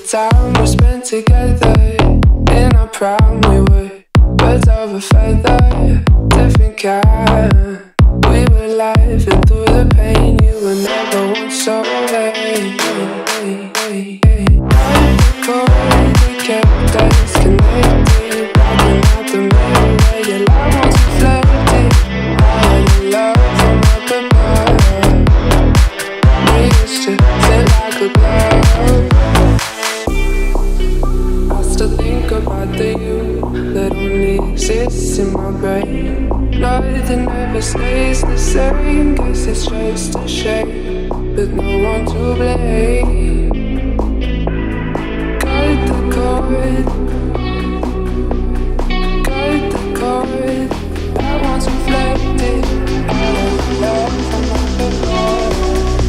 time we spent together in our prime, we were birds of a feather, different kind. We were laughing through the pain. You were never once so late. We kept us connected, blocking out the mirror where your light was reflected. I had a love from up above. We used to fit like a glove. I still think about the you that only exists in my brain. Nothing ever stays the same. Guess it's just a shame, with no one to blame. Cut the cord, cut the cord. That once reflected. All of the love from up above.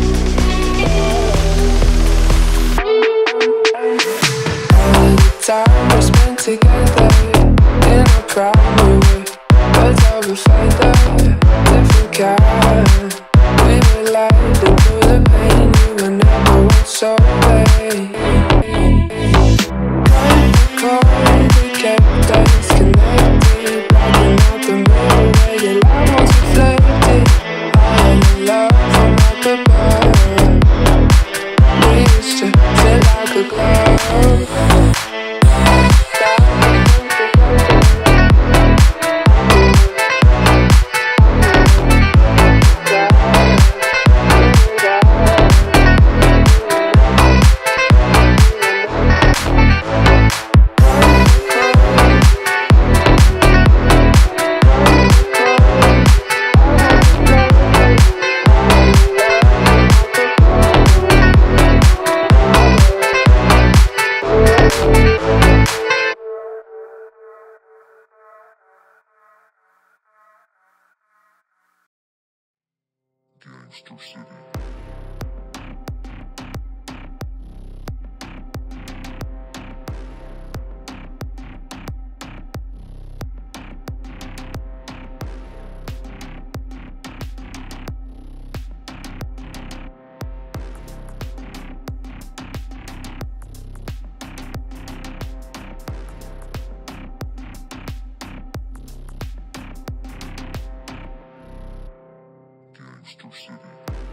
All of the time we spent together in our prime, we were birds of a feather, different kind. We were laughing through the pain. You were never once so late. Cut the cord, we kept us connected, blocking out the mirror where your light was reflected. I had a love from up above. We used to feel like a glove. Gangster City. Gangster City.